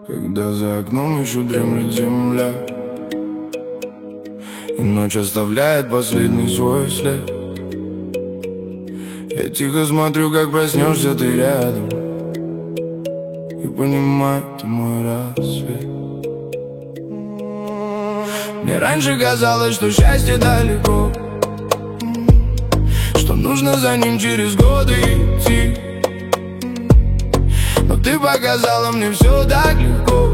Когда за окном еще дремлет земля, и ночь оставляет последний свой след. Я тихо смотрю, как проснешься ты рядом, и понимаю, ты мой рассвет. Мне раньше казалось, что счастье далеко, что нужно за ним через годы идти. Но ты показала мне все так легко.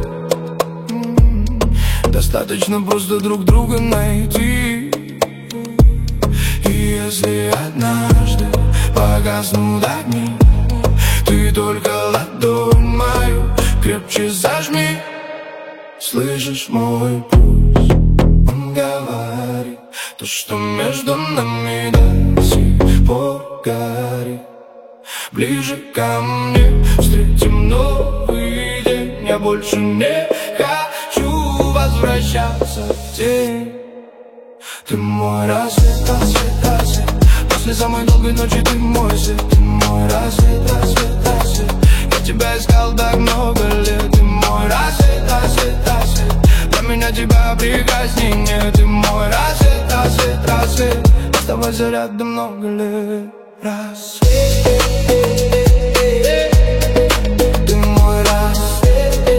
Достаточно просто друг друга найти. И если однажды погаснут огни, ты только ладонь мою крепче зажми. Слышишь мой пульс? Он говорит то, что между нами до сих пор горит. Ближе ко мне, встретим новый день. Я больше не хочу возвращаться в день. Ты мой рассвет, рассвет, рассвет. После самой долгой ночи ты мой свет. Ты мой рассвет, рассвет, рассвет. Я тебя искал так много лет. Ты мой рассвет, рассвет, рассвет. Для меня тебя прекрасней нет. Ты мой рассвет, рассвет, рассвет. Оставайся рядом много лет. Рассвет. Ты мой рассвет.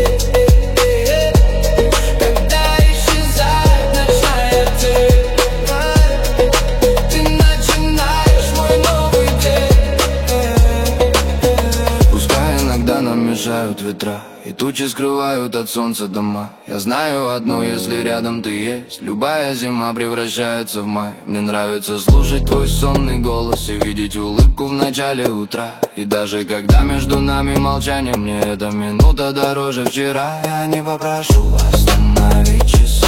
Когда исчезает ночная тень, ты начинаешь мой новый день. Пускай иногда нам мешают ветра, и тучи скрывают от солнца дома. Я знаю одно, если рядом ты есть, любая зима превращается в май. Мне нравится слушать твой сонный голос и видеть улыбку в начале утра. И даже когда между нами молчание, мне эта минута дороже вчера. Я не попрошу остановить часы,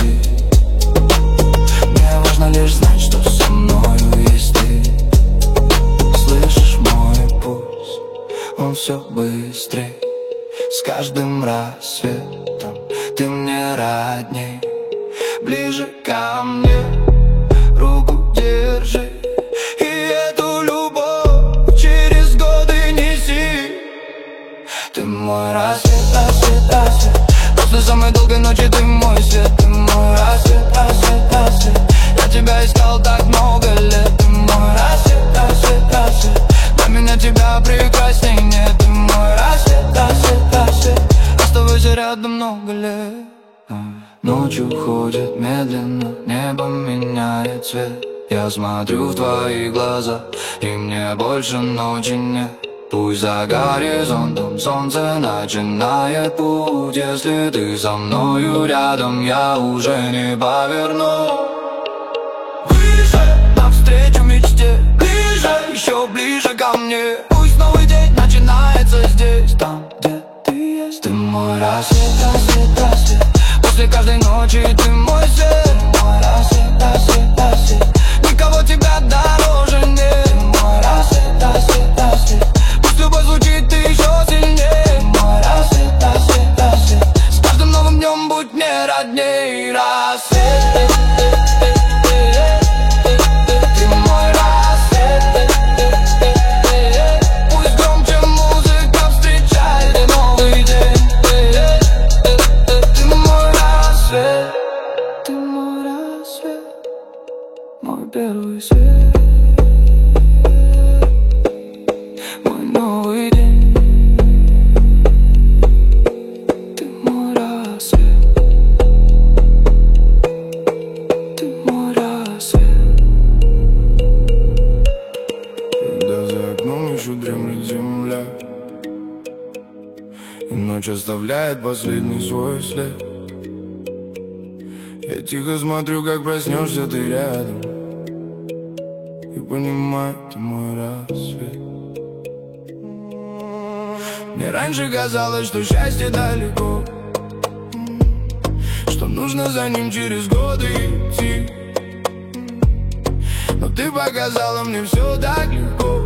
мне важно лишь знать, что со мною есть ты. Слышишь мой пульс, он все быстрее. С каждым рассветом ты мне родней. Ближе ко мне руку держи, и эту любовь через годы неси. Ты мой рассвет, рассвет, рассвет. После самой долгой ночи ты мой свет. Ты мой рассвет, рассвет, рассвет. Я тебя искал так много лет. Ты мой рассвет, рассвет, рассвет. Для меня тебя прекрасней нет. Ты мой рассвет, рассвет, рассвет. Оставайся рядом много лет. Ночь уходит медленно, небо меняет цвет. Я смотрю в твои глаза, и мне больше ночи нет. Пусть за горизонтом солнце начинает путь. Если ты со мною рядом, я уже не поверну. Ближе, навстречу мечте. Ближе, еще ближе ко мне. Пусть новый день начинается здесь, там, где ты есть. Ты мой рассвет, рассвет, рассвет. После каждой ночи ты мой свет. Мой рассвет, рассвет, рассвет. Никого тебя дороже нет. Ты мой рассвет, рассвет, рассвет. Пусть любовь звучит еще сильнее. Мой рассвет, рассвет, рассвет. С каждым новым днем будь мне родней. Рассвет. Ты мой рассвет. Пусть громче музыка встречает новый день. Ты мой рассвет. Ты мой рассвет. Мой первый свет. Мой новый день. Ты мой рассвет. Ты мой рассвет. Когда за окном еще дремлет земля, и ночь оставляет последний свой след. Я тихо смотрю, как проснешься ты рядом, и понимаю, ты мой рассвет. Мне раньше казалось, что счастье далеко, что нужно за ним через годы идти. Но ты показала мне все так легко.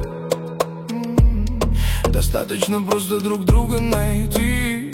Достаточно просто друг друга найти.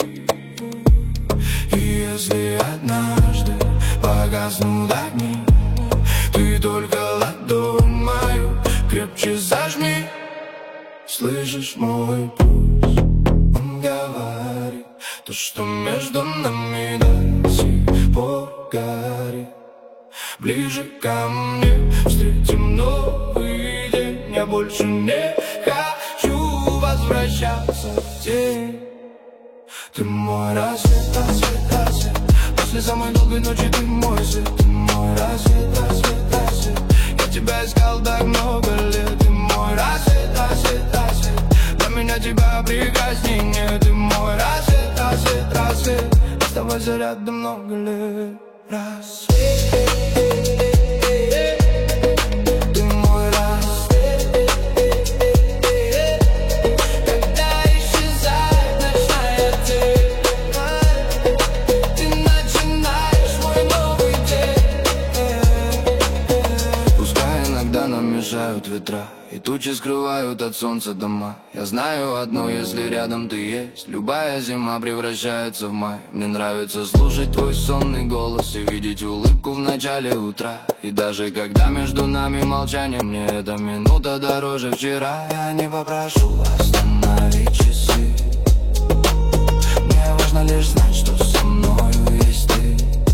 И если однажды погаснут огни, ты только ладонь мою крепче зажми. Слышишь мой пульс? Он говорит То, что между нами до сих пор горит. Ближе ко мне, встретим новый день. Я больше не хочу возвращаться в день. Ты мой рассвет, рассвет, рассвет. После самой долгой ночи ты мой свет. Ты мой рассвет, рассвет, рассвет. Я тебя искал так много лет. Ты мой рассвет, рассвет, рассвет. Для меня тебя прекрасней нет. Ты мой рассвет, рассвет, рассвет. Оставайся рядом много лет. Рассвет. Ты мой рассвет. Когда исчезает ночная тень, ты начинаешь мой новый день. Пускай иногда нам мешают ветра, и тучи скрывают от солнца дома. Я знаю одно, если рядом ты есть, любая зима превращается в май. Мне нравится слушать твой сонный голос и видеть улыбку в начале утра. И даже когда между нами молчание, мне эта минута дороже вчера. Я не попрошу остановить часы. Мне важно лишь знать, что со мною есть ты.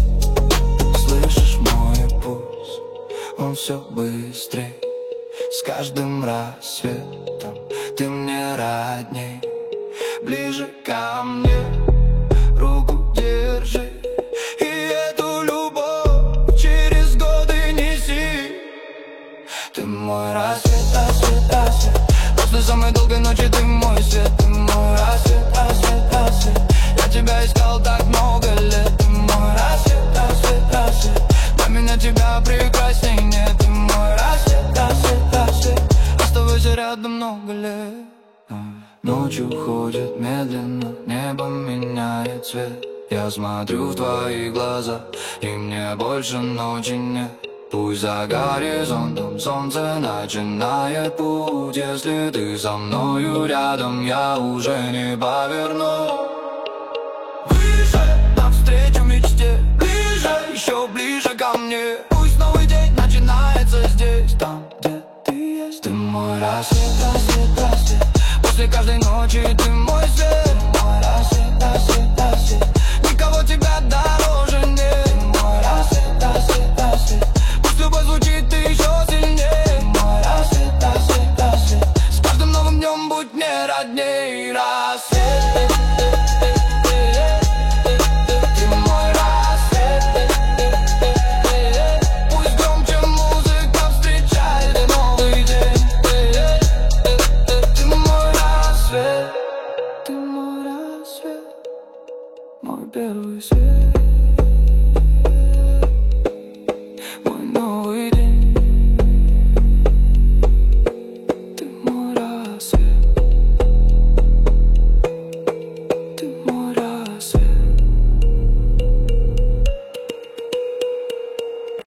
Слышишь мой пульс, он все быстрее. С каждым рассветом ты мне родней. Ближе ко мне руку держи, и эту любовь через годы неси. Ты мой рассвет, рассвет, рассвет. После самой долгой ночи ты мой свет. Ты мой рассвет, рассвет, рассвет. Я тебя искал так много лет. Ты мой рассвет, рассвет, рассвет. Для меня тебя прекрасней нет. Ты мой рассвет, рассвет, рассвет. Оставайся рядом много лет. Ночь уходит медленно, небо меняет цвет. Я смотрю в твои глаза, и мне больше ночи нет. Пусть за горизонтом солнце начинает путь. Если ты со мною рядом, я уже не поверну. Выше, навстречу мечте. Ближе, еще ближе ко мне. Пусть новый день начинается здесь, там, где ты есть. Ты мой рассвет, рассвет, рассвет. После каждой ночи ты мой свет. Ты мой рассвет, рассвет, рассвет. Никого тебя дороже нет. Ты мой рассвет, рассвет, рассвет. Пусть любовь звучит еще сильнее. Ты мой рассвет, рассвет, рассвет. С каждым новым днем будь мне родней. Рассвет. Ты мой рассвет. Пусть громче музыка встречает новый день. Ты мой рассвет. Ты мой рассвет. Мой первый свет.